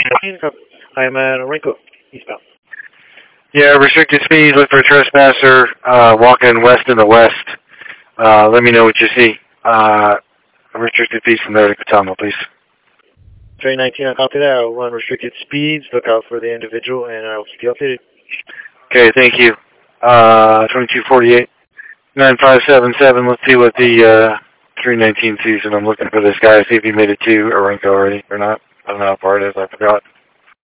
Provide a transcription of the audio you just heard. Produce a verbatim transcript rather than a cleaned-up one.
I'm at Orenco, eastbound. Yeah, restricted speed, look for a trespasser, uh, walking west in the west. Uh, let me know what you see. Uh, restricted speed from there to Katama, please. Train nineteen, I'll copy that. I'll run restricted speeds, look out for the individual, and I'll keep you updated. Okay, thank you. Uh, twenty-two forty-eight, nine five seven seven, let's see what the, uh, three nineteen sees, and I'm looking for this guy, see if he made it to Orenco already or not. I don't know how far it is, I forgot.